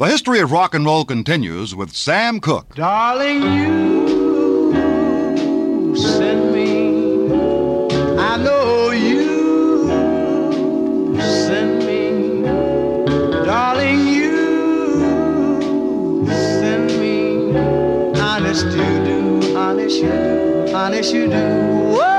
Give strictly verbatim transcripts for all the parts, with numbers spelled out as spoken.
The history of rock and roll continues with Sam Cooke. Darling, you send me, I know you send me. Darling, you send me. Honest you do, honest you do, honest you do. Whoa.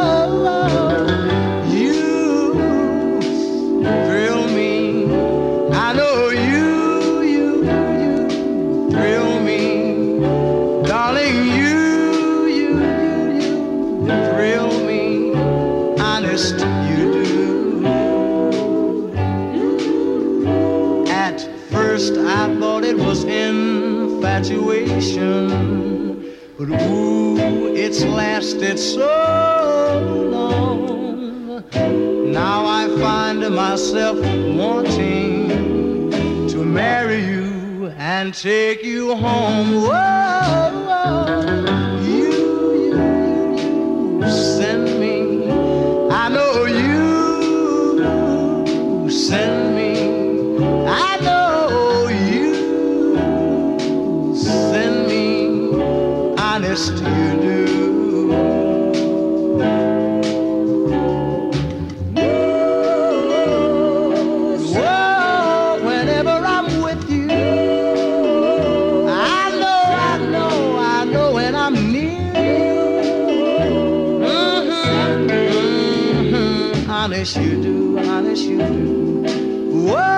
Infatuation, but ooh, it's lasted so long. Now I find myself wanting to marry you and take you home. Whoa, whoa. You, you, you send me. I know you send me. I know. Honest you do. Whoa, whenever I'm with you, I know, I know, I know when I'm near you. Mm-hmm, mm-hmm. Honest you do, honest you do. Whoa.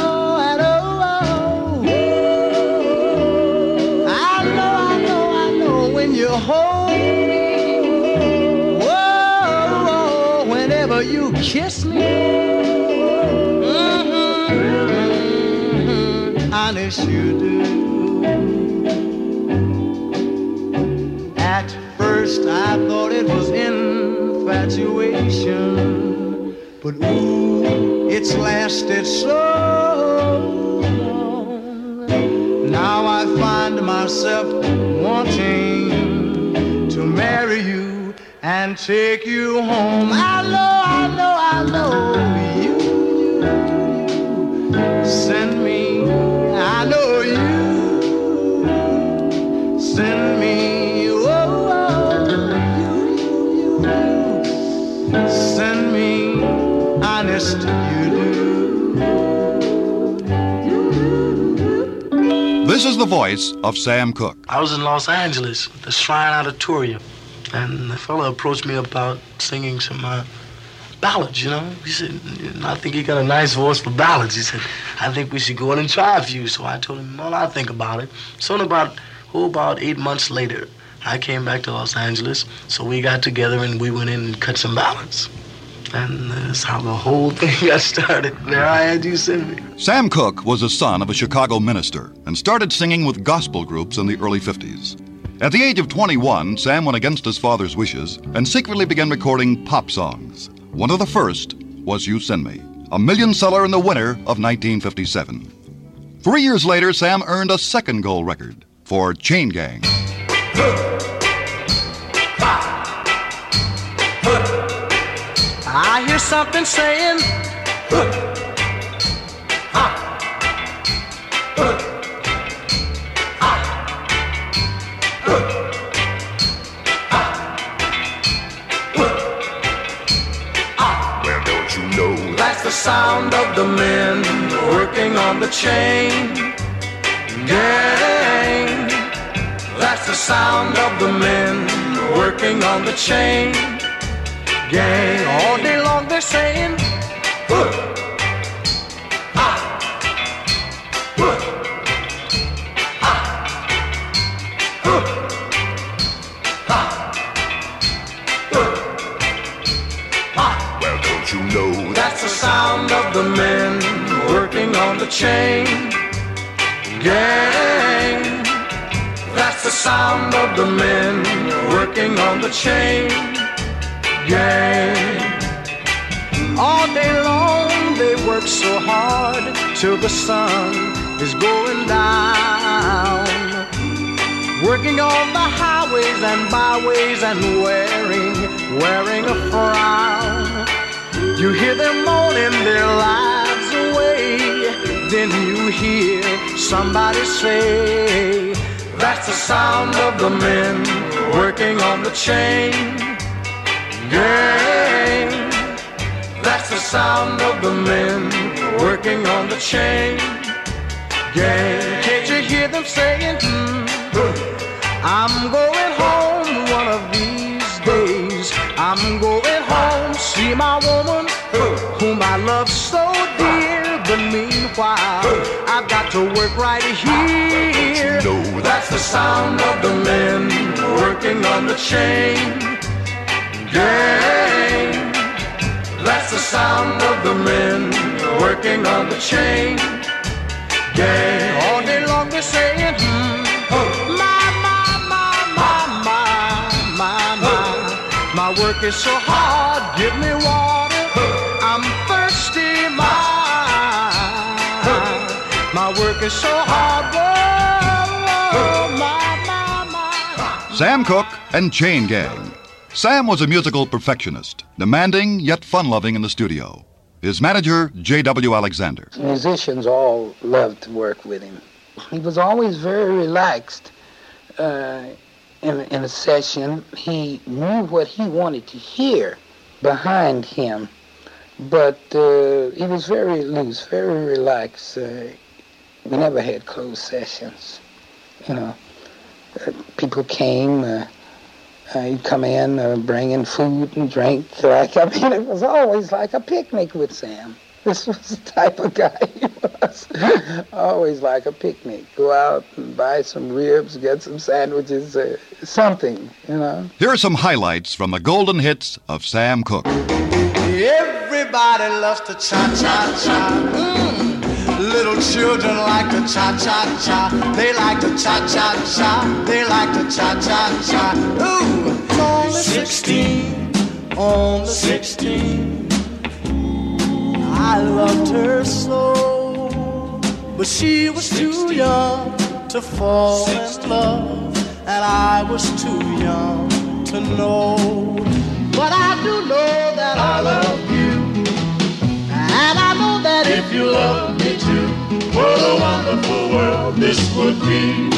Hold me, whoa, whenever you kiss me, mm-hmm, mm-hmm, honest you do. At first I thought it was infatuation, but ooh, it's lasted so long. Now I find myself wanting to marry you and take you home. I know, I know, I know you, you send me. I know you send me. Oh, oh, you, you, you send me. Honest you do. This is the voice of Sam Cooke. I was in Los Angeles at the Shrine Auditorium, and the fellow approached me about singing some uh, ballads, you know. He said, I think you got a nice voice for ballads. He said, I think we should go in and try a few. So I told him, well, I'll think about it. So in about, oh, about eight months later, I came back to Los Angeles, so we got together and we went in and cut some ballads. And that's how the whole thing got started. There I had you send me. Sam Cooke was the son of a Chicago minister and started singing with gospel groups in the early fifties. At the age of twenty-one, Sam went against his father's wishes and secretly began recording pop songs. One of the first was You Send Me, a million seller in the winter of nineteen fifty-seven. Three years later, Sam earned a second gold record for Chain Gang. I hear something saying, huh, ha, huh, ha, huh, ha, huh, ha. Well, don't you know that's the sound of the men working on the chain gang. That's the sound of the men working on the chain gang. All day long they're saying, huh, ha, huh, ha, huh, ha, huh, ha. Well, don't you know that's the sound of the men working on the chain gang. That's the sound of the men working on the chain gang. All day long they work so hard till the sun is going down, working on the highways and byways and wearing, wearing a frown. You hear them moaning their lives away. then you hear somebody say, that's the sound of the men working on the chain gang. That's the sound of the men working on the chain gang. Can't you hear them saying, mm, I'm going home one of these days. I'm going home, see my woman whom I love so dear. But meanwhile, I've got to work right here. No, that's the sound of the men working on the chain gang. That's the sound of the men working on the chain gang. All day long they're saying, hmm, my, my, my, my, my, my, my. My work is so hard, give me water, I'm thirsty, my. My work is so hard, whoa, my, my, my. Sam Cooke and Chain Gang. Sam was a musical perfectionist, demanding yet fun-loving in the studio. His manager, J W Alexander. Musicians all loved to work with him. He was always very relaxed uh, in, in a session. He knew what he wanted to hear behind him, but uh, he was very loose, very relaxed. Uh, we never had closed sessions, you know. Uh, people came, uh, uh, he'd come in uh, bringing food and drink. Like, I mean, it was always like a picnic with Sam. This was the type of guy he was. Always like a picnic. Go out and buy some ribs, get some sandwiches, uh, something, you know. Here are some highlights from the golden hits of Sam Cooke. Everybody loves to cha-cha-cha. Mm. Little children like to cha-cha-cha. They like to cha-cha-cha. They like to cha-cha-cha. Ooh, on the sixteen, on the sixteen. I loved her so, but she was too young to fall in love, and I was too young to know. But I do know that I love you, and I know that if you love me too, what a wonderful world this would be.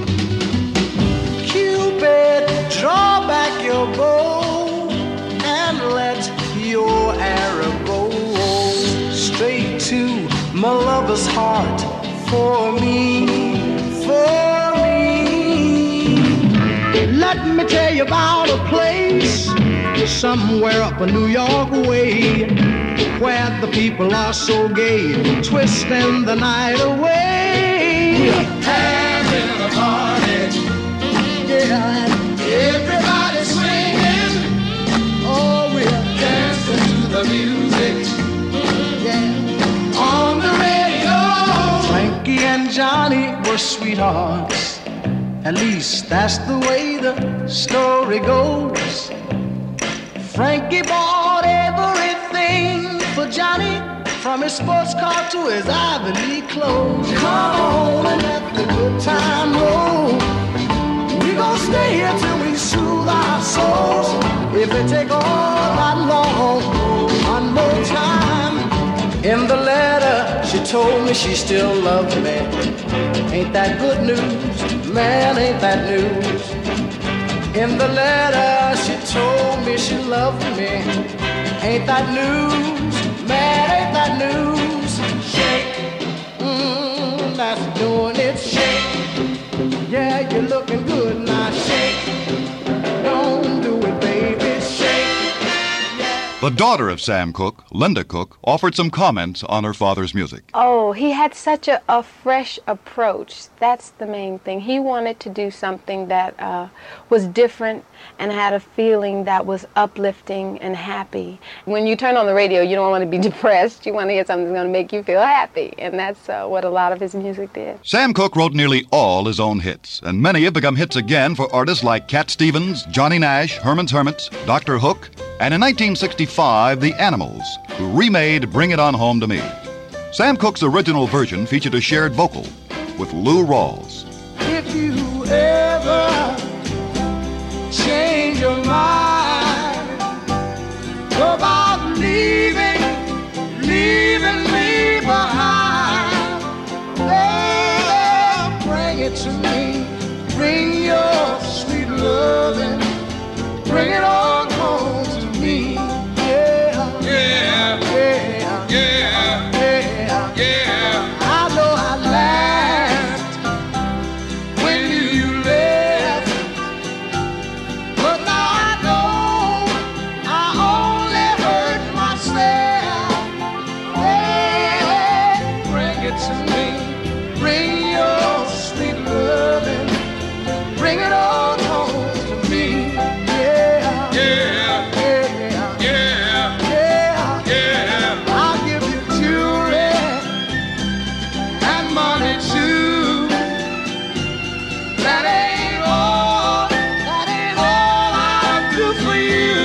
Cupid, draw back your bow and let your arrow go straight to my lover's heart for me, for me. Let me tell you about a place somewhere up a New York way, where the people are so gay, twisting the night away. We're having a party, yeah, and everybody's swinging. Oh, we're dancing to the music, yeah, on the radio. Frankie and Johnny were sweethearts, at least that's the way the story goes. Frankie bought everything for Johnny, from his sports car to his Ivy League clothes. Come on and let the good time roll. We gon' stay here till we soothe our souls. If it take all that long, one more time. In the letter, she told me she still loved me. Ain't that good news? Man, ain't that news? In the letter, she told me she loved me. Ain't that news? Man, ain't that news? Shake, mmm, that's doing it. Shake, yeah, you're looking good now. Shake, don't do it, baby. Shake. The daughter of Sam Cooke, Linda Cooke, offered some comments on her father's music. Oh, he had such a, a fresh approach. That's the main thing. He wanted to do something that uh, was different and had a feeling that was uplifting and happy. When you turn on the radio, you don't want to be depressed. You want to hear something that's going to make you feel happy, and that's uh, what a lot of his music did. Sam Cooke wrote nearly all his own hits, and many have become hits again for artists like Cat Stevens, Johnny Nash, Herman's Hermits, Doctor Hook, and in nineteen sixty-five, The Animals, who remade Bring It On Home to Me. Sam Cooke's original version featured a shared vocal with Lou Rawls. If you ever change your mind about leaving, leaving me behind, it to me. Bring your sweet loving, bring it on home to me. Yeah, Yeah, yeah, yeah, yeah, yeah. I know I laughed when you left, but now I know I only hurt myself. Hey, bring it to me, bring your sweet loving, bring it on home to me. Yeah, Yeah, yeah, yeah, yeah. yeah. I'll give you jewelry and money too. That ain't all, that ain't all I'll do for you.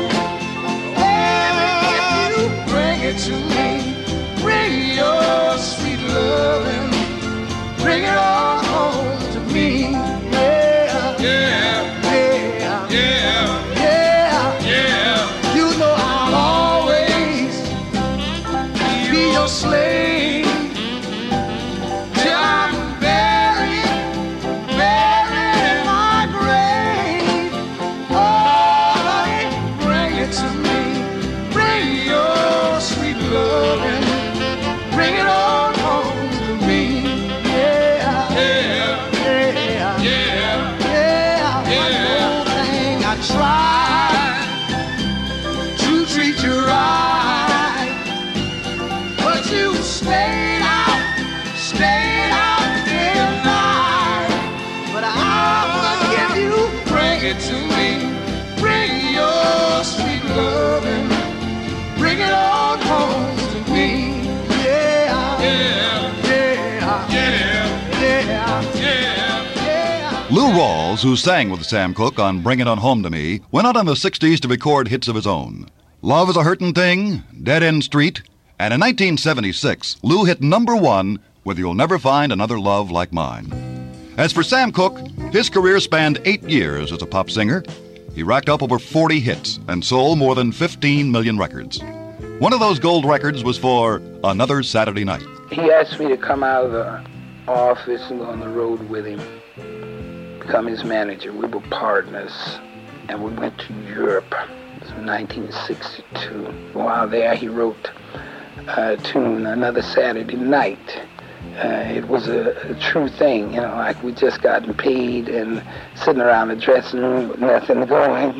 Baby, if you bring it to me, bring your sweet loving, bring it all home to me. Yeah, Yeah, yeah, yeah, yeah. yeah. You know I'll always be your slave till I'm buried, buried in my grave. Oh, honey, bring it to me, bring your sweet loving, bring it on home to me. Yeah, Yeah, yeah, yeah, yeah. One Yeah. more thing I tried to treat you right, but you stayed out, stayed out till night. But I'll forgive you. Bring it to me, bring your sweet loving, bring it on home to me. Yeah, yeah, yeah, yeah, yeah, yeah. yeah. Lou Rawls, who sang with Sam Cooke on Bring It On Home to Me, went out in the sixties to record hits of his own. Love is a Hurtin' Thing, Dead End Street, and in nineteen seventy-six, Lou hit number one with You'll Never Find Another Love Like Mine. As for Sam Cooke, his career spanned eight years as a pop singer. He racked up over forty hits and sold more than fifteen million records. One of those gold records was for Another Saturday Night. He asked me to come out of the office and go on the road with him, become his manager. We were partners, and we went to Europe. It was in nineteen sixty-two. While there, he wrote a tune, Another Saturday Night. Uh, it was a, a true thing, you know, like we just gotten paid and sitting around the dressing room with nothing going.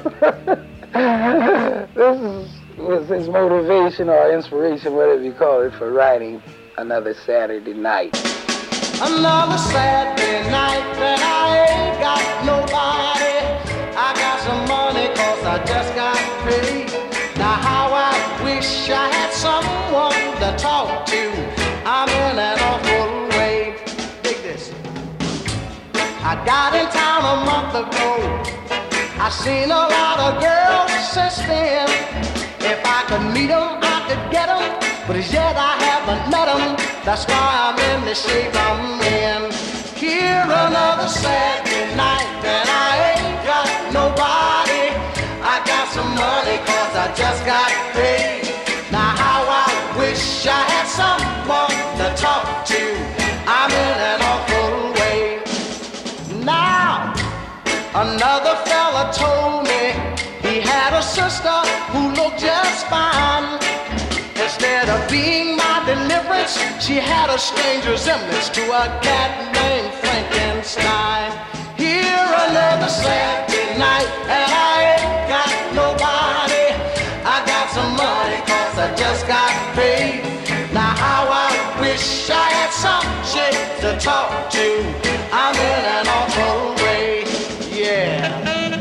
So this is, was his motivation or inspiration, whatever you call it, for writing Another Saturday Night. Another Saturday night that I ain't got nobody. I got some money cause I just got paid. Now how I wish I had someone to talk to. I'm in an awful way. Dig this. I got in town a month ago. I seen a lot of girls since then. If I could meet them, I could get them. But as yet I haven't met them. That's why I'm in the shape I'm in. Here another Saturday night and I ain't got nobody. I got some money cause I just got paid. Now how I wish I had someone to talk to. I'm in an awful way. Now another fella told me he had a sister who looked just fine. Instead of being my deliverance, she had a strange resemblance to a cat named Frankenstein. Here another Saturday night and I ain't got nobody. I got some money cause I just got paid. Now how I wish I had some shit to talk to. I'm in an awful way, yeah.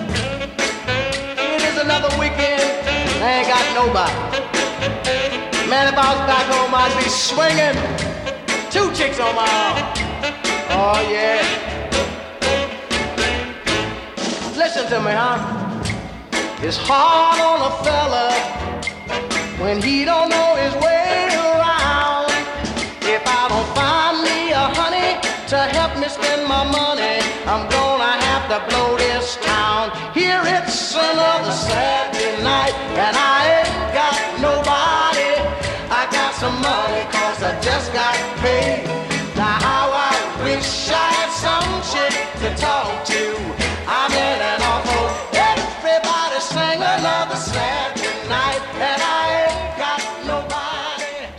It is another weekend, I ain't got nobody. Man, if I was back home, I'd be swinging. Two chicks on my arm. Oh, yeah. Listen to me, huh? It's hard on a fella when he don't know his way around. If I don't find me a honey to help me spend my money, I'm gonna have to blow this town. Here it's another Saturday night and I ain't got nobody. I got some money cause I just got paid. Now how I wish I had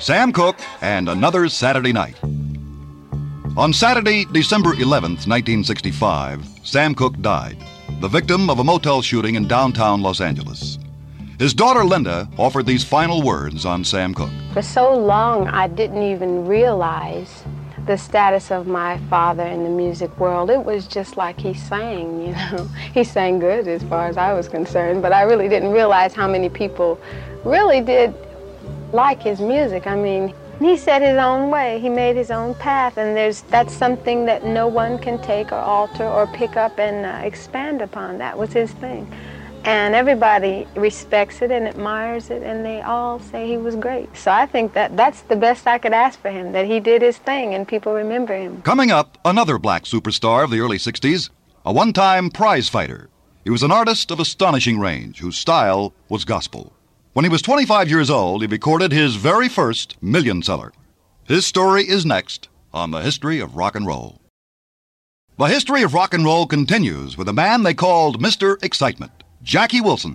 Sam Cooke and Another Saturday Night. On Saturday, December eleventh, nineteen sixty-five, Sam Cooke died, the victim of a motel shooting in downtown Los Angeles. His daughter Linda offered these final words on Sam Cooke. For so long, I didn't even realize the status of my father in the music world. It was just like he sang, you know. He sang good as far as I was concerned, but I really didn't realize how many people really did like his music. I mean, he set his own way. He made his own path, and there's that's something that no one can take or alter or pick up and uh, expand upon. That was his thing. And everybody respects it and admires it, and they all say he was great. So I think that that's the best I could ask for him, that he did his thing and people remember him. Coming up, another black superstar of the early sixties, a one-time prize fighter. He was an artist of astonishing range whose style was gospel. When he was twenty-five years old, he recorded his very first million seller. His story is next on The History of Rock and Roll. The history of rock and roll continues with a man they called Mister Excitement, Jackie Wilson.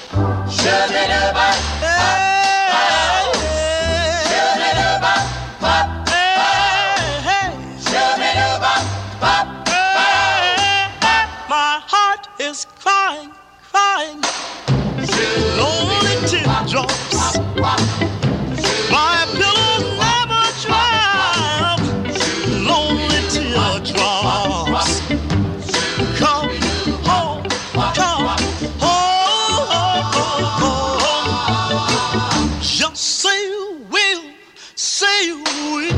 My heart is crying, crying, lonely teardrops. My pillow never dry, lonely teardrops. Come home, come home. Just say you will, say you will.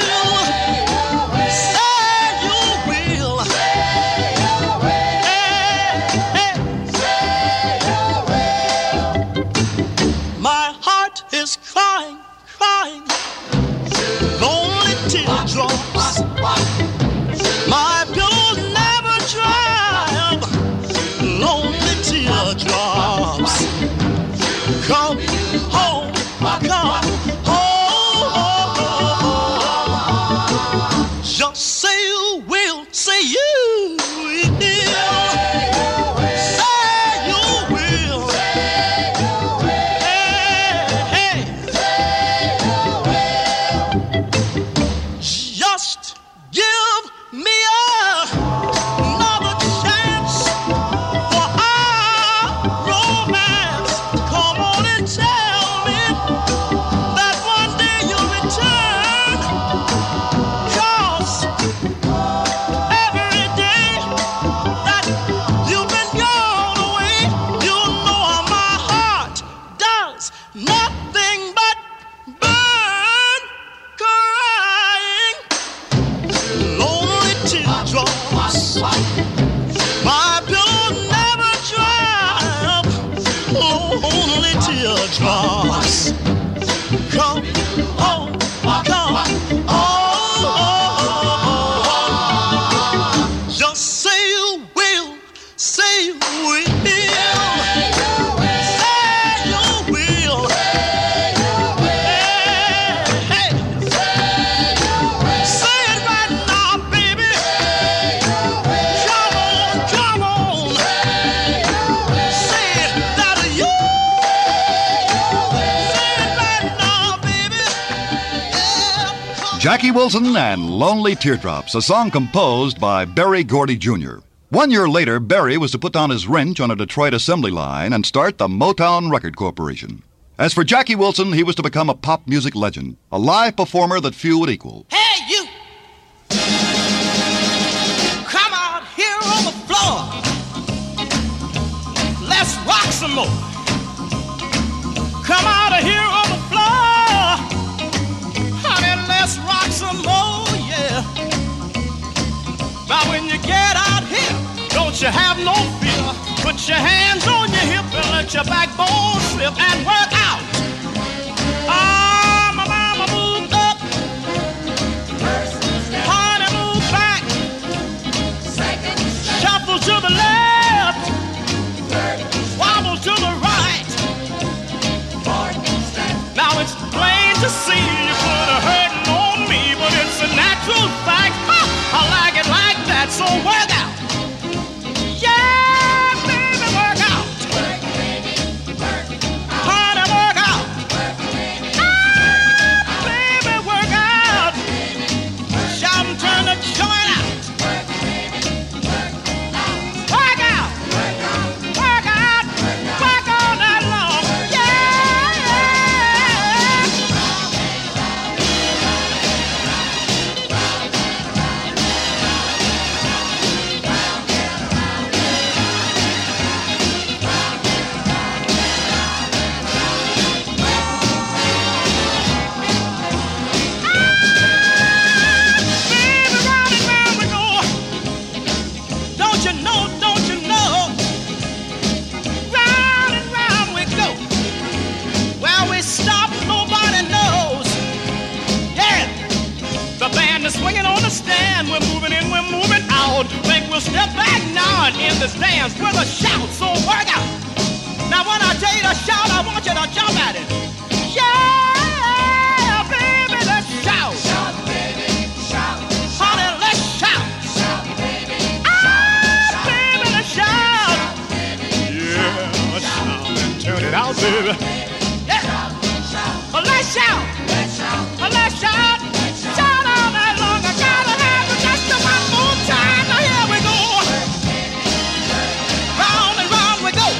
My pillow never dry, lonely teardrops. Come home, come home. Just say you will, say you will. Say you will. Hey, hey. Just give me another chance for our romance. Come on and tell me that one day you'll return. 'Cause every day that you've been gone away, you know my heart does nothing but burn, crying. Lonely teardrops. My pillow never dry, lonely teardrops. Come home, come home. Just say you will, say you will. Say you will. Hey, hey. Say it right now, baby. Come on, come on. Say that you. Say it right now, baby. Yeah. Jackie Wilson and Lonely Teardrops, a song composed by Berry Gordy Junior One year later, Berry was to put down his wrench on a Detroit assembly line and start the Motown Record Corporation. As for Jackie Wilson, he was to become a pop music legend, a live performer that few would equal. Hey, you! Come out here on the floor. Let's rock some more. Come out here on the floor. Honey, let's rock some more, yeah. Now when you get out here, don't you have no fear. Put your hands on your hip and let your backbone slip and work out. Ah, my mama moved up. Honey, move back. Shuffle to the left. Wobble to the right. Now it's plain to see you put a hurting on me, but it's a natural fact. Ha, I like it like that, so work out. Yeah, baby, work out. Honey, work out. understand. We're moving in, we're moving out. Think we'll step back now and end this dance with a shout. So work out. Now when I tell you to shout, I want you to jump at it. Yeah, baby, let's shout. Shout, baby, shout. Honey, let's shout. Shout, baby. Ah, baby, let's shout. Yeah, shout and turn it out, baby. Yeah. Let's shout. Let's shout. Let's shout. Shout all night long. I gotta have it just one more time. Now here we go. Round and round we go.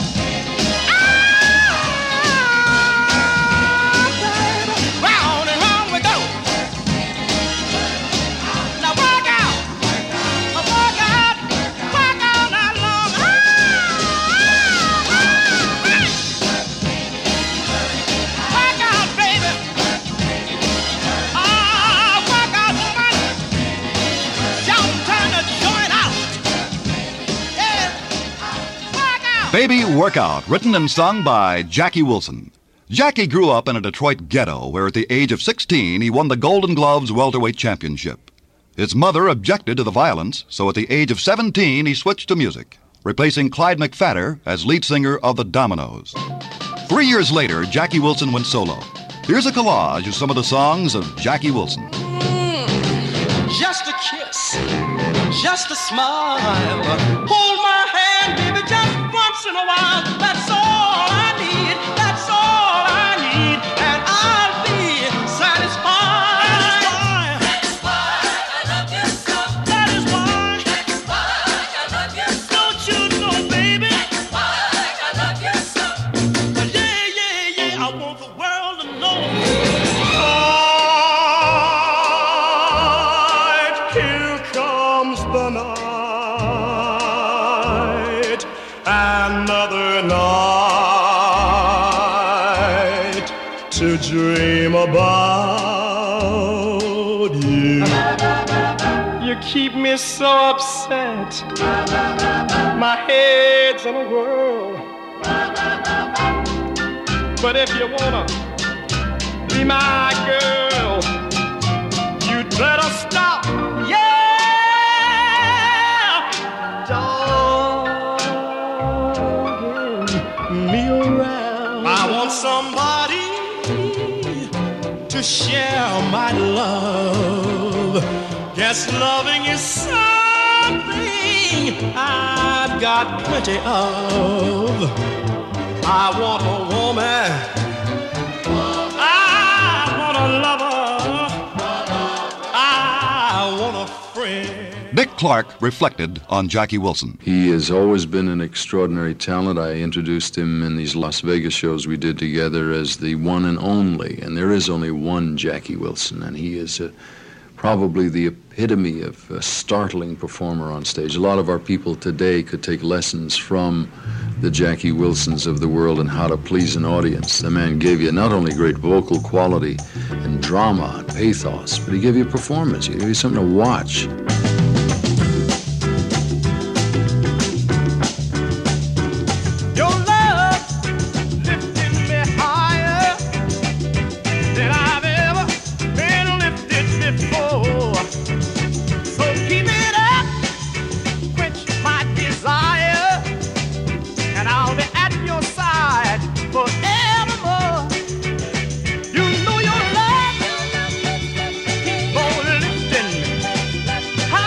Baby Workout, written and sung by Jackie Wilson. Jackie grew up in a Detroit ghetto where at the age of sixteen he won the Golden Gloves welterweight championship. His mother objected to the violence, so at the age of seventeen he switched to music, replacing Clyde McPhatter as lead singer of the Dominoes. Three years later, Jackie Wilson went solo. Here's a collage of some of the songs of Jackie Wilson. Mm, just a kiss, just a smile, hold my hand, baby, just once in a while. That's all I need, that's all I need, and I'll be satisfied. That is why I love you so. That is why, that is why I love you so. Don't you know, baby? That's why I love you so. Yeah, yeah, yeah, I want the world to know. Night, here comes the night. Another night to dream about you. You keep me so upset. My head's in a whirl. But if you wanna be my girl, you'd better stop. Yeah, me around. I want somebody to share my love. Guess loving is something I've got plenty of. I want a woman, I want a lover, I want a friend. Dick Clark reflected on Jackie Wilson. He has always been an extraordinary talent. I introduced him in these Las Vegas shows we did together as the one and only, and there is only one Jackie Wilson, and he is a, probably the epitome of a startling performer on stage. A lot of our people today could take lessons from the Jackie Wilsons of the world and how to please an audience. The man gave you not only great vocal quality and drama and pathos, but he gave you a performance. He gave you something to watch. High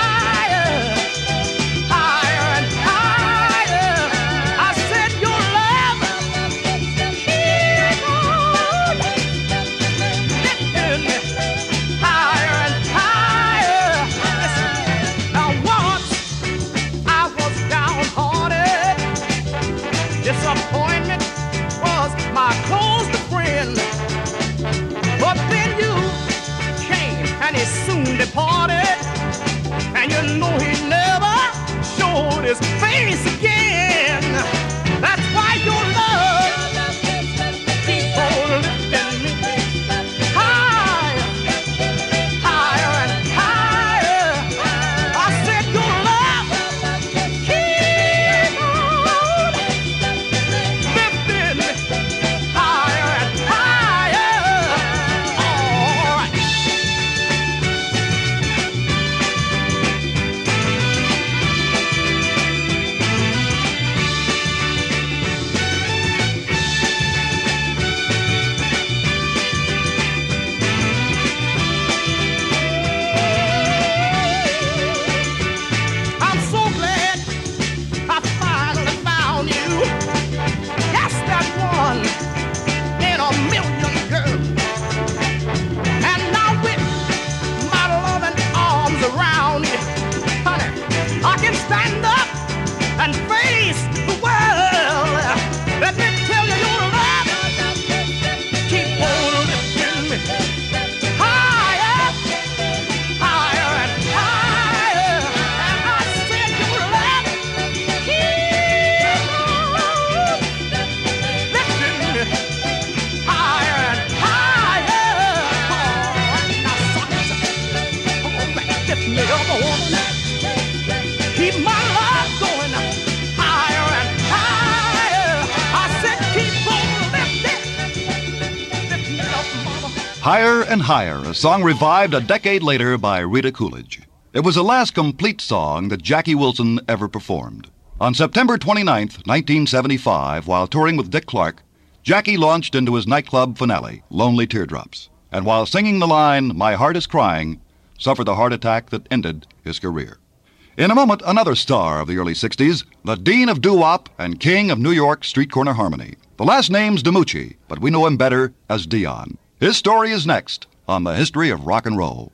mama woman. Keep my love going higher and higher. I said keep on lifting, lifting up, mama. Higher and Higher, a song revived a decade later by Rita Coolidge. It was the last complete song that Jackie Wilson ever performed. On September twenty-ninth, nineteen seventy-five, while touring with Dick Clark, Jackie launched into his nightclub finale, Lonely Teardrops, and while singing the line, My Heart is Crying, suffered a heart attack that ended his career. In a moment, another star of the early sixties, the dean of doo-wop and king of New York street corner harmony. The last name's DiMucci, but we know him better as Dion. His story is next on The History of Rock and Roll.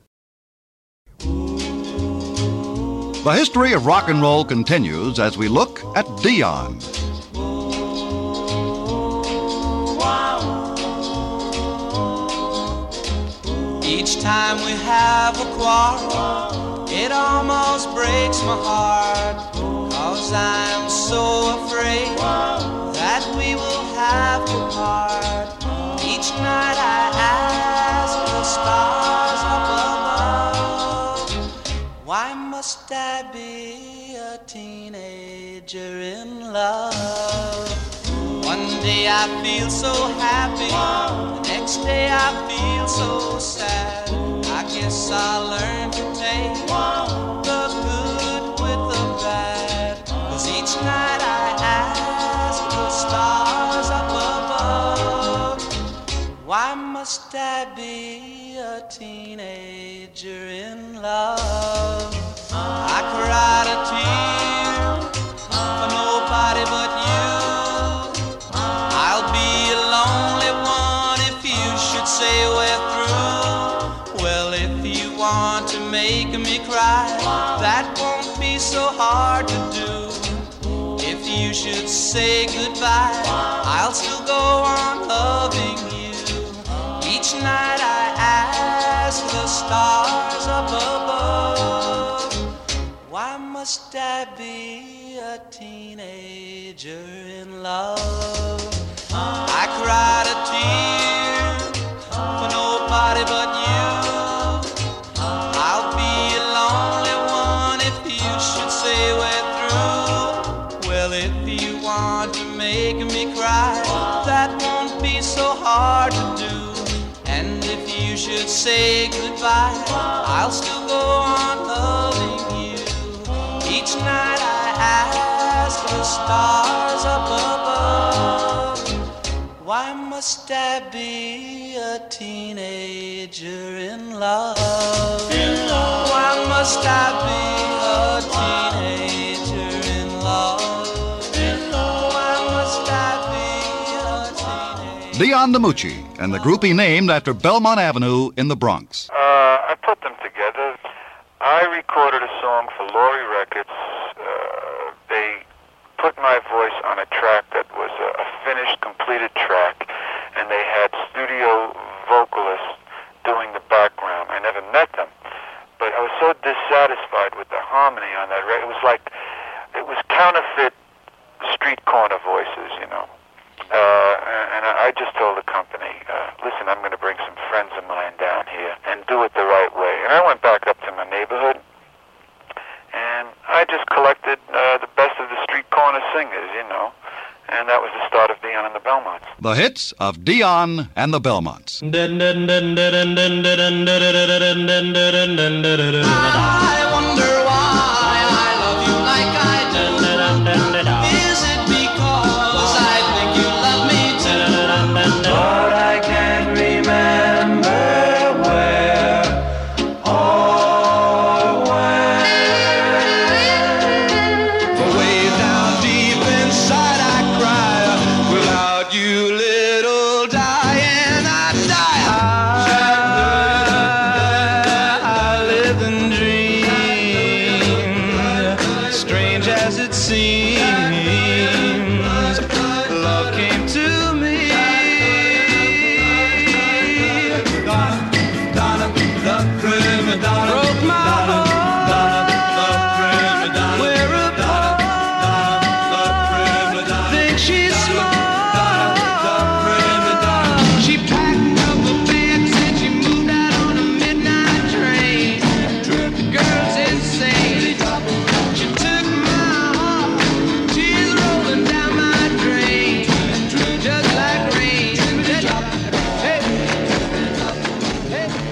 The history of rock and roll continues as we look at Dion. Each time we have a quarrel, it almost breaks my heart, 'cause I'm so afraid that we will have to part. Each night I ask the stars up above, why must I be a teenager in love? One day I feel so happy, the next day I feel so sad. I guess I'll learn to take the good with the bad, 'cause each night I ask the stars up above, why must I be a teenager in love? I cried a tear for nobody but you. I'll be a lonely one if you should say we're through. Well, if you want to make me cry, that won't be so hard to do. If you should say goodbye, I'll still go on loving you. Each night I ask the stars up above, why must I be a teenager in love? I cried a tear for nobody but you. I'll be a lonely one if you should say we're through. Well, if you want to make me cry, that won't be so hard to do. And if you should say goodbye, I'll still go on loving you. Each night I ask the stars up above, why must I be a teenager in love? In love. Why must I be a teenager in love? In love. Why must I be a teenager? Dion DiMucci and the group he named after Belmont Avenue in the Bronx. Uh, I put them together. I recorded a song for Laurie Records. Uh, they put my voice on a track that was a, a finished, completed track, and they had studio vocalists doing the background. I never met them, but I was so dissatisfied with the harmony on that record. It was like, it was counterfeit street corner voices, you know. Uh, and I just told the company, uh, listen, I'm going to bring some friends of mine down here and do it the right way. And I went back up to my neighborhood, and I just collected uh, the best of the street corner singers, you know. And that was the start of Dion and the Belmonts. The hits of Dion and the Belmonts. I wonder why I love you like I do. Is it because I think you love me too? But I can't remember where or when. For way down deep inside I cry, without you little Diane, I die. I, I live and dream, strange as it seems, love came to me. Donna, the prima donna, broke my heart. The prima donna, whereupon think she's smart. She packed up her bags and she moved out on a midnight train. Took the girls inside.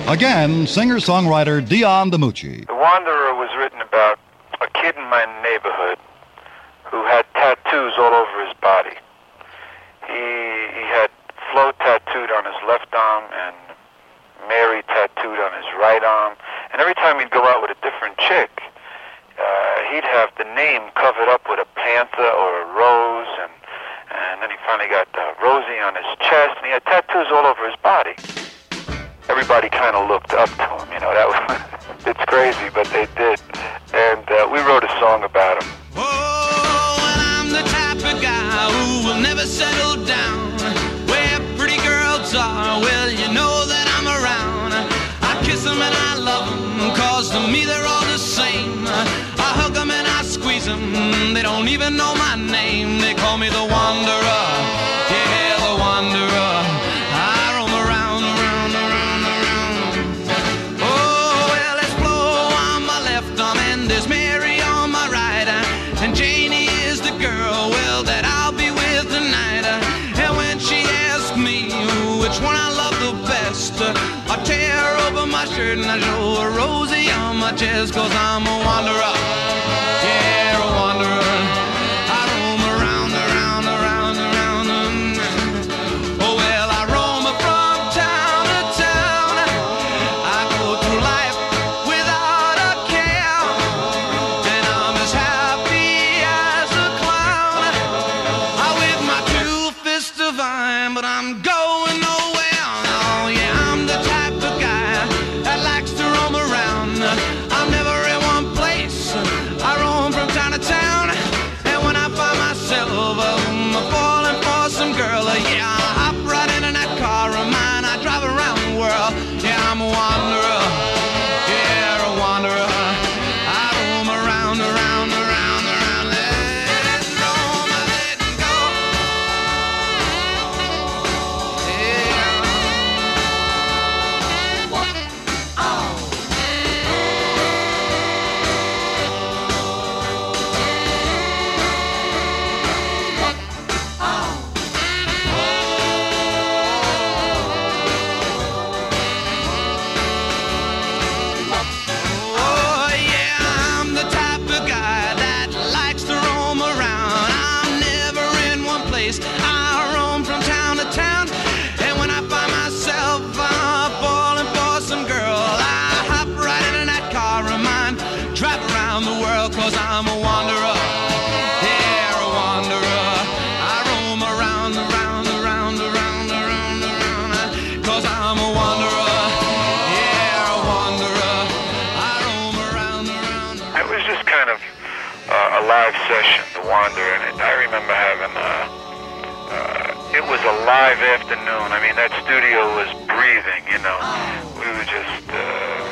Again, singer-songwriter Dion DiMucci. The Wanderer was written about a kid in my neighborhood who had tattoos all over his body. He, he had Flo tattooed on his left arm and Mary tattooed on his right arm. And every time he'd go out with a different chick, uh, he'd have the name covered up with a panther or a rose. And, and then he finally got uh, Rosie on his chest. And he had tattoos all over his body. Everybody kind of looked up to him, you know. That was, it's crazy, but they did. And uh, we wrote a song about him. Oh, and I'm the type of guy who will never settle down. Where pretty girls are, well, you know that I'm around. I kiss them and I love them, cause to me they're all the same. I hug them and I squeeze them, they don't even know my name. They call me the Wanderer, yeah, the Wanderer. I roam around, around, around, around. Oh, well, there's Flo on my left arm and there's Mary on my right. And Janie is the girl, well, that I'll be with tonight. And when she asks me which one I love the best, I tear open my shirt and I show her Rosie on my chest. Cause I'm a wanderer, yeah, a wanderer. I roam around, around, around, around. Oh, well, I roam from town to town. I go through life without a care. And I'm as happy as a clown. I with my two fists divine, but I'm going nowhere. Oh, yeah, I'm the type of guy that likes to roam around. I'm never in one place. I roam from town to town. And when I find myself um, falling for some girl, uh, yeah, I hop right into that car of mine. I drive around the world. Yeah, I'm a wanderer. Yeah, a wanderer. I roam around, around, around, around. Let it roam, let it go. Yeah. Oh. Oh, yeah, I'm the type of guy that likes to roam around. I'm never in one place. I roam from town to town. And when I find myself uh, falling for some girl, I hop right into that car of mine, drive around the world, cause I'm a wanderer. Yeah, a wanderer. I roam around, around, around, around, around, around, cause I'm a wanderer. Yeah, a wanderer. I roam around, around, around. It was just kind of uh, a live session, The Wanderer, and it, I remember having a, uh, it was a live afternoon. I mean, that studio was breathing, you know. We were just, uh,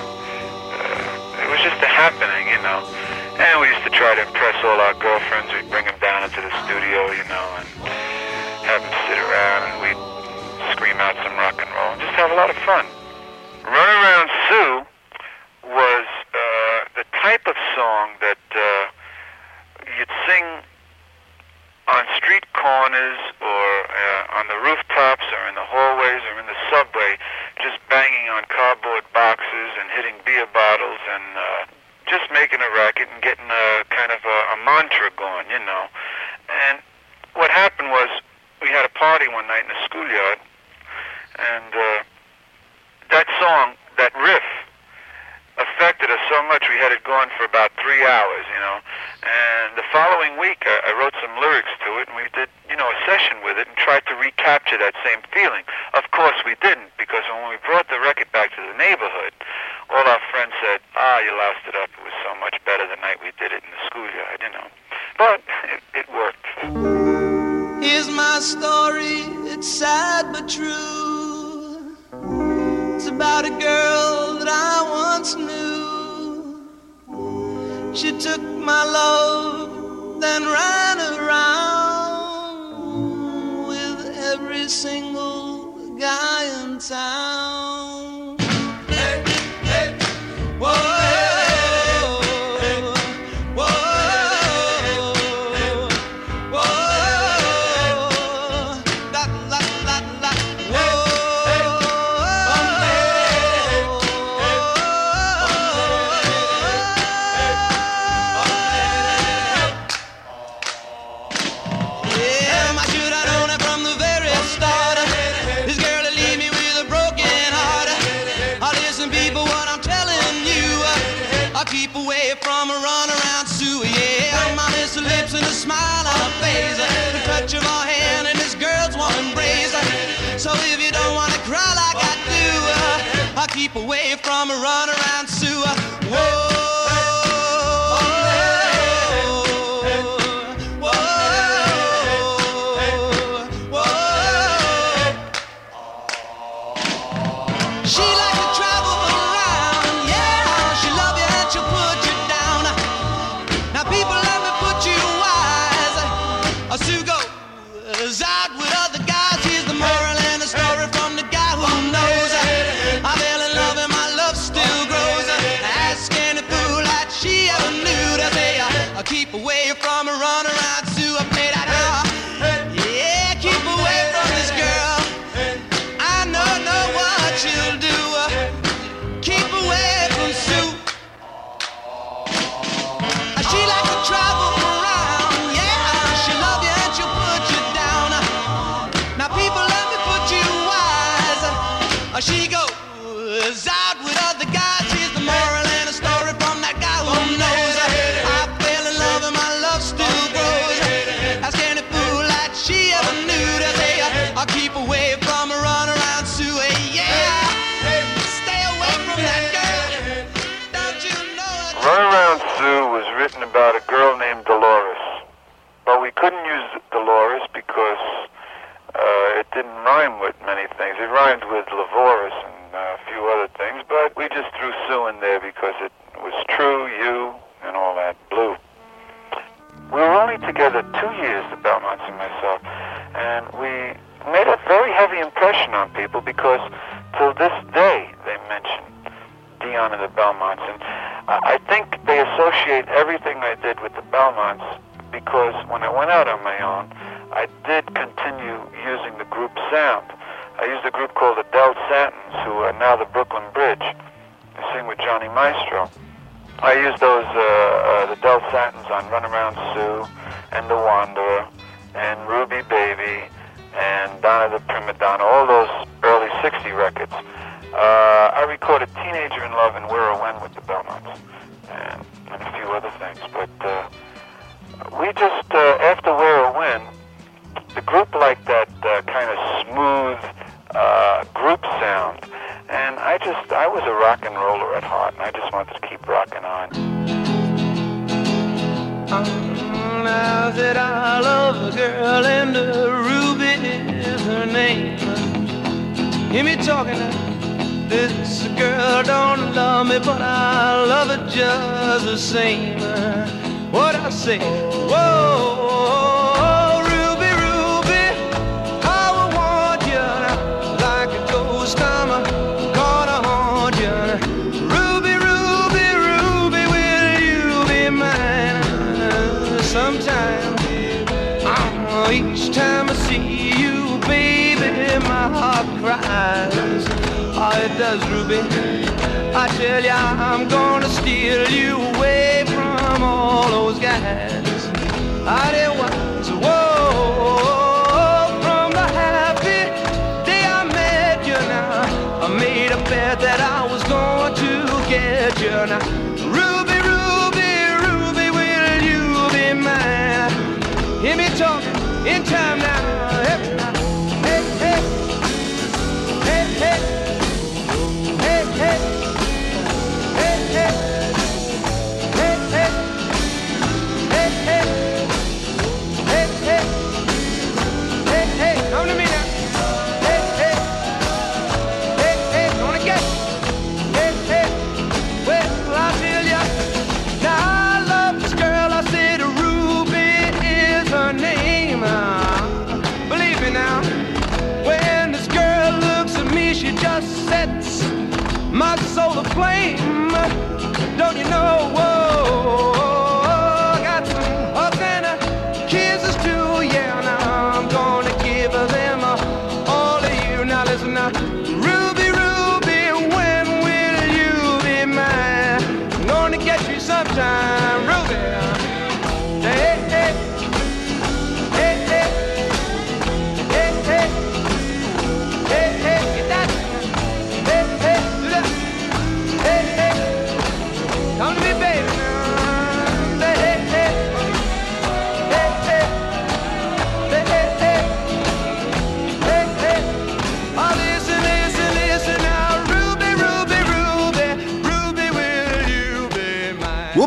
uh, it was just a happening, you know. And we used to try to impress all our girlfriends. We'd bring them down into the studio, you know, and have them sit around, and we'd scream out some rock and roll and just have a lot of fun. Run Around Sue was uh, the type of song that uh, you'd sing on street corners or uh, on the rooftops or in the hallways or in the subway, just banging on cardboard boxes and hitting beer bottles and uh, just making a racket and getting a kind of a, a mantra going, you know. And what happened was we had a party one night in the schoolyard, and uh, that song, that riff, affected us so much we had it going for about three hours, you know. And the following week I, I wrote some lyrics to it, and we did, you know, a session with it and tried to recapture that same feeling. Of course we didn't, because when we brought the record back to the neighborhood, all our friends said, ah, you loused it up. It was so much better the night we did it in the schoolyard, you know. But it, it worked. Here's my story, it's sad but true. It's about a girl that I once knew. She took my love, then ran around with every single guy in town. Hey, hey, whoa. away from a runaround Sue, yeah. My Mister Lips and a smile on her face, the touch of her hand and this girl's warm embrace. So if you don't want to cry like I do, I'll keep away from a runaround Sue. Whoa. Keep away from a runaround Sue. I played out now. Yeah, keep away from this girl. I know, know what she'll do. Keep away from Sue. She likes to travel around. Yeah, she'll love you and she'll put you down. Now people, let me put you wise. She goes out with other guys. Here's the moral and a story from that guy who knows. I'll keep away from a runaround Sue, yeah. Stay away from that girl. Don't you know it? Runaround Sue was written about a girl named Dolores. But we couldn't use Dolores because uh, it didn't rhyme with many things. It rhymed with Lavoris and uh, a few other things, but we just threw Sue in there because it was true, you, and all that, blue. We were only together two years, the Belmonts and myself, and we made a very heavy impression on people because till this day they mention Dion and the Belmonts. And I think they associate everything I did with the Belmonts because when I went out on my own, I did continue using the group sound. I used a group called the Del Santons, who are now the Brooklyn Bridge. They sing with Johnny Maestro. I used those, uh, uh, the Del Santons on Runaround Sue and The Wanderer and Ruby Baby and Donna the Prima Donna, all those early sixty records. Uh, I recorded Teenager in Love and Where or When with the Belmonts and, and a few other things. But uh, we just, uh, after Where or When, the group liked that uh, kind of smooth uh, group sound. And I just, I was a rock and roller at heart, and I just wanted to keep rocking on. Oh, now that I love a girl and a Ruby is her name. Hear me talking now. This girl don't love me, but I love her just the same. What I say? Whoa. Each time I see you, baby, my heart cries. Oh, it does, Ruby. I tell ya, I'm gonna steal you away from all those guys. I did once, whoa, from the happy day I met you now. I made a bet that I was going to get you now. Ruby, Ruby, Ruby, will you be mine? Hear me talking. In time now, hey, hey, hey, hey, hey, hey, hey, hey, hey, hey, hey, hey, hey, hey, come to me now. Hey, hey, hey, hey, gonna get you. Hey, hey, well, I'll tell ya. Now I love this girl, I said Ruby is her name. Believe me now, when this girl looks at me, she just sets my soul aflame. Don't you know? Whoa, I got some hugs and uh, kisses too. Yeah, now I'm gonna give them uh, all of you. Now listen now, Ruby, Ruby, when will you be mine? I'm gonna get you sometime, Ruby. Hey, hey. Come to me, baby.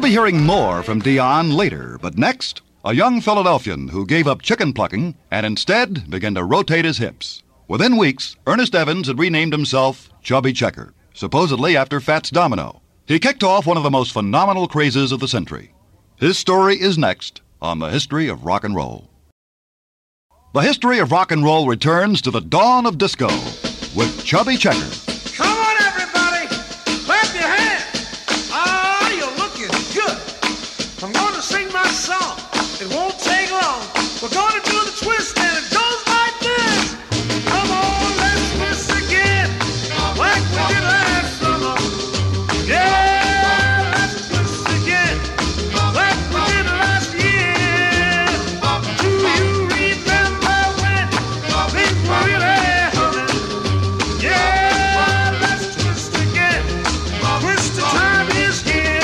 be hearing more from Dion later, but next, a young Philadelphian who gave up chicken plucking and instead began to rotate his hips. Within weeks, Ernest Evans had renamed himself Chubby Checker, supposedly after Fats Domino. He kicked off one of the most phenomenal crazes of the century. His story is next on The History of Rock and Roll. The History of Rock and Roll returns to the dawn of disco with Chubby Checker. Come on, everybody! Clap your hands! Ah, you're looking good. I'm going to sing my song. It won't take long. We're going to do the twist, and it goes like this. Come on, let's twist again, like we did last summer. Yeah, let's twist again, like we did last year. Do you remember when things were really humming? Yeah, let's twist again. Twist the time is here.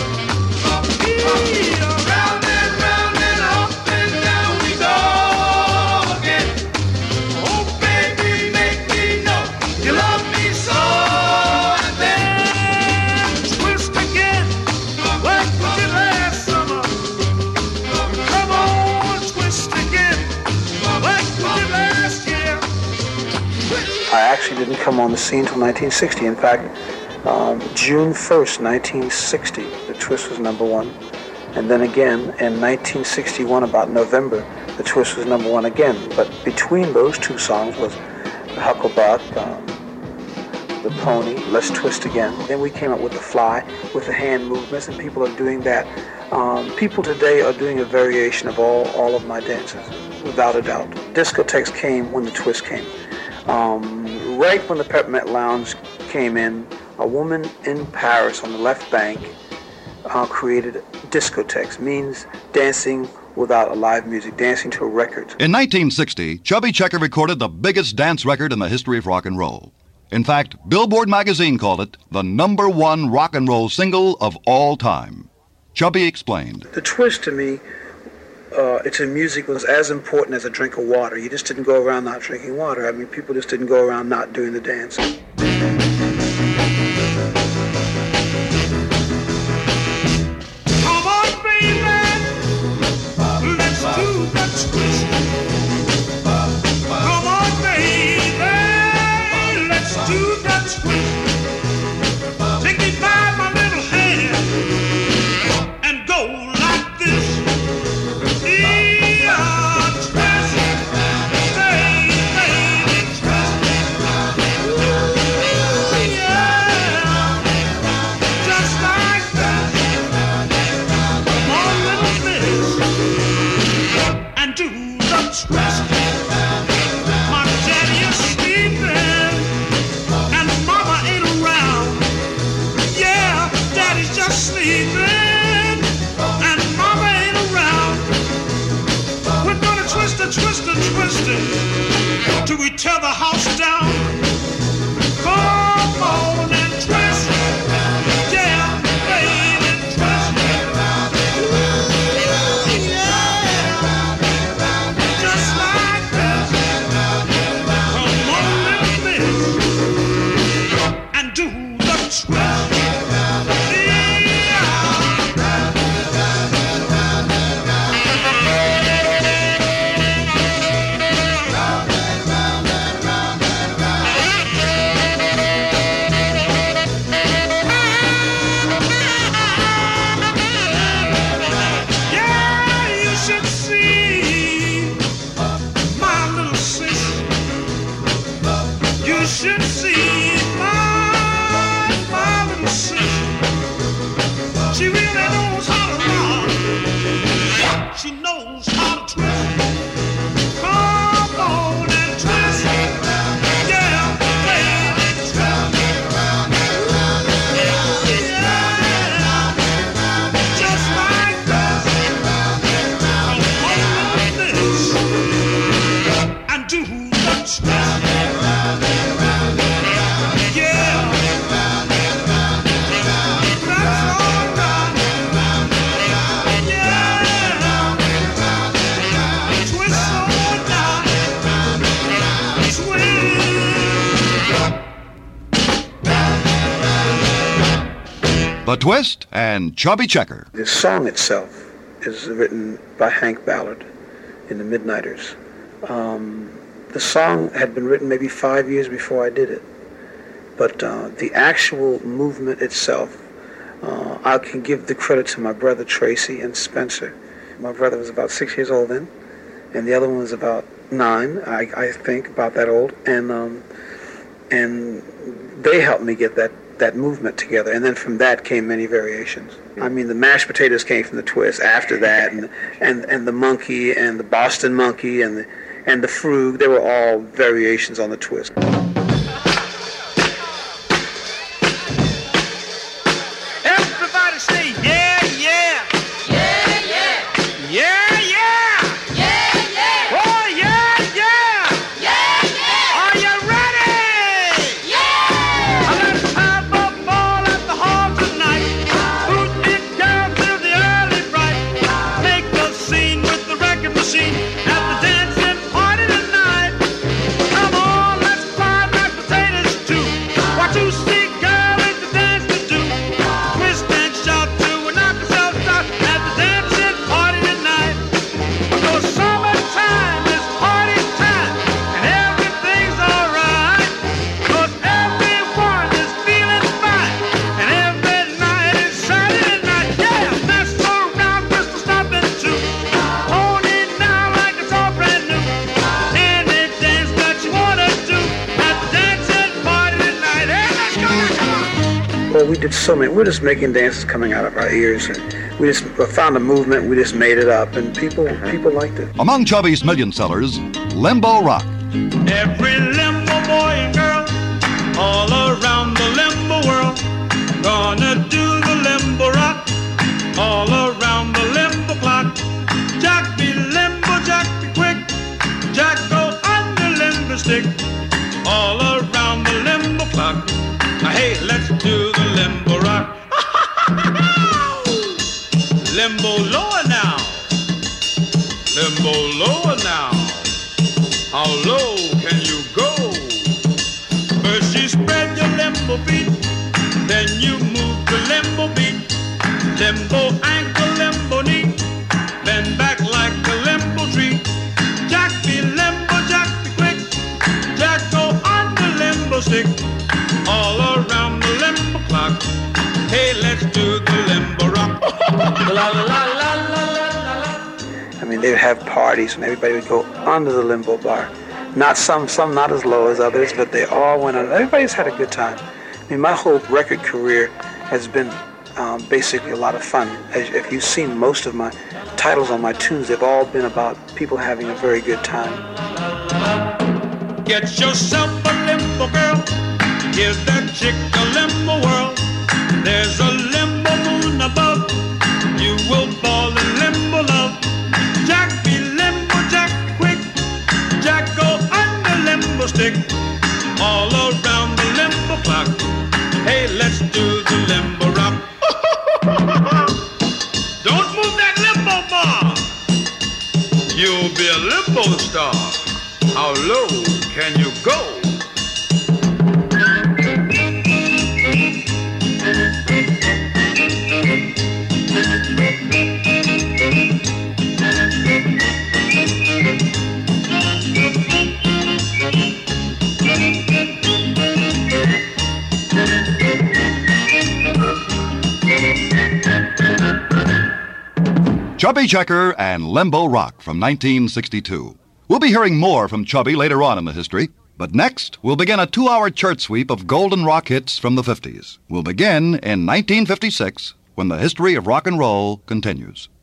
Yeah, round and round and up and down we go again. Oh, baby, make me know you love me so. And then twist again, like we did last summer. Come on, twist again, like we did last year. I actually didn't come on the scene until nineteen sixty. In fact, um, June first, nineteen sixty, the twist was number one. And then again, in nineteen sixty-one, about November, the twist was number one again. But between those two songs was the Hucklebuck, um, the Pony, Let's Twist Again. Then we came up with the Fly, with the hand movements, and people are doing that. Um, people today are doing a variation of all, all of my dances, without a doubt. Discotheques came when the twist came. Um, right when the Peppermint Lounge came in, a woman in Paris on the left bank uh, created discotheques, means dancing without a live music, dancing to a record. In nineteen sixty, Chubby Checker recorded the biggest dance record in the history of rock and roll. In fact, Billboard magazine called it the number one rock and roll single of all time. Chubby explained. The twist to me, uh, it's in music, was as important as a drink of water. You just didn't go around not drinking water. I mean, people just didn't go around not doing the dance. Come on, baby, let's do the twist. Come on, baby, let's do the twist. Take me by my little hand and go like this. Yeah, twist, stay, baby, twist. Yeah, just like that. Come on, little miss, and do the twist. My daddy is sleeping, and mama ain't around. Yeah, daddy's just sleeping, and mama ain't around. We're gonna twist and twist and twist it till we tear the house down. Come on and twist, yeah, baby, twist. Yeah, just like that. Come on, little miss, and do the twist. Yeah. The Twist and Chubby Checker. The song itself is written by Hank Ballard in the Midnighters. Um, the song had been written maybe five years before I did it. But uh, the actual movement itself, uh, I can give the credit to my brother Tracy and Spencer. My brother was about six years old then, and the other one was about nine, I, I think, about that old. And um, and they helped me get that, that movement together. And then from that came many variations. I mean, the mashed potatoes came from the Twist after that, and and, and the monkey and the Boston monkey and the, and the Frug, they were all variations on the Twist. Everybody say yeah, yeah. Yeah, yeah. Yeah, yeah. Yeah, yeah. Oh, yeah, yeah. Yeah, yeah. Are you ready? Yeah. Let's have a ball at the hall tonight. Boot it down till the early bright. Make a scene with the record machine at the dancing party tonight. Come on, let's fry mashed potatoes too. Watch you see girl is the dance to do. Twist and shout to and knock yourself out at the dancing party tonight. Cause summertime is party time and everything's alright. Cause everyone is feeling fine and every night is Saturday night. Yeah, mess around, crystal stomping too. Hold it now like it's all brand new. Any dance that you wanna do at the dancing party tonight. Hey, let's go, now, come on. Well, we did so many. We're just making dances coming out of our ears, and we just found a movement. We just made it up, and people people liked it. Among Chubby's million sellers, Limbo Rock. Every limbo boy and girl all around the limbo world gonna do the limbo rock all around the limbo clock. Jack be limbo, Jack be quick, Jack go on the limbo stick all around the limbo clock. Now, hey, let's do the limbo rock. Limbo lower now, limbo lower now. How low can you go? First you spread your limbo feet, then you move the limbo beat. Limbo ankle, limbo knee, bend back like a limbo tree. Jack be limbo, Jack be quick, Jack go on the limbo stick, all around the limbo clock. Hey, let's do the limbo rock. La la la la la la la. I mean, they would have parties, and everybody would go under the limbo bar. Not some, some not as low as others, but they all went on. Everybody's had a good time. I mean, my whole record career has been um, basically a lot of fun. As, if you've seen most of my titles on my tunes, they've all been about people having a very good time. Get yourself a limbo girl, give that chick a limbo whirl. There's a limbo moon above, you will fall in limbo love. Jack be limbo, Jack quick, Jack go on the limbo stick, all around the limbo clock. Hey, let's do the limbo rock. Don't move that limbo bar, you'll be a limbo star. How low can you go? Chubby Checker and Limbo Rock from nineteen sixty-two. We'll be hearing more from Chubby later on in the history, but next we'll begin a two-hour chart sweep of golden rock hits from the fifties. We'll begin in nineteen fifty-six, when the history of rock and roll continues.